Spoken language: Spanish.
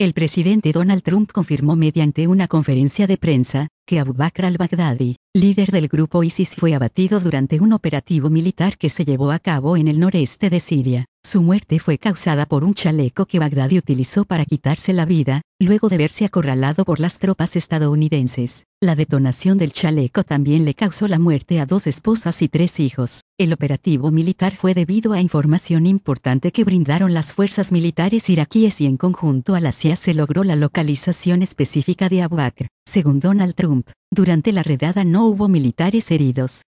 El presidente Donald Trump confirmó mediante una conferencia de prensa que Abu Bakr al-Baghdadi, líder del grupo ISIS, fue abatido durante un operativo militar que se llevó a cabo en el noreste de Siria. Su muerte fue causada por un chaleco que Baghdadi utilizó para quitarse la vida, luego de verse acorralado por las tropas estadounidenses. La detonación del chaleco también le causó la muerte a 2 esposas y 3 hijos. El operativo militar fue debido a información importante que brindaron las fuerzas militares iraquíes y en conjunto a la CIA se logró la localización específica de Abu Bakr. Según Donald Trump, durante la redada no hubo militares heridos.